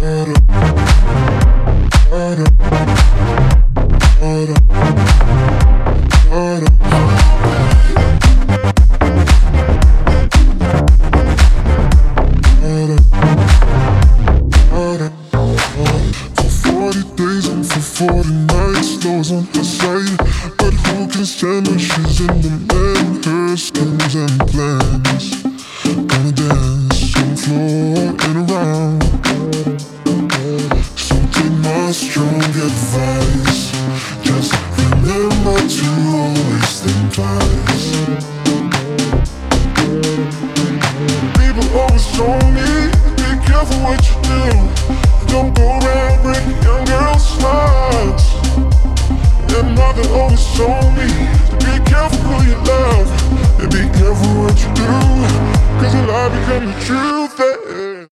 For 40 nights, those on her side. But who can stand when she's in the man? Her schemes and plans. Gonna dance on the floor and around. So take my strong advice. Just remember to always think twice. People always told me, be careful what you do. Don't go around breaking young girls' hearts. And mother always told me to be careful who you love and be careful what you do, 'cause a lie become the truth.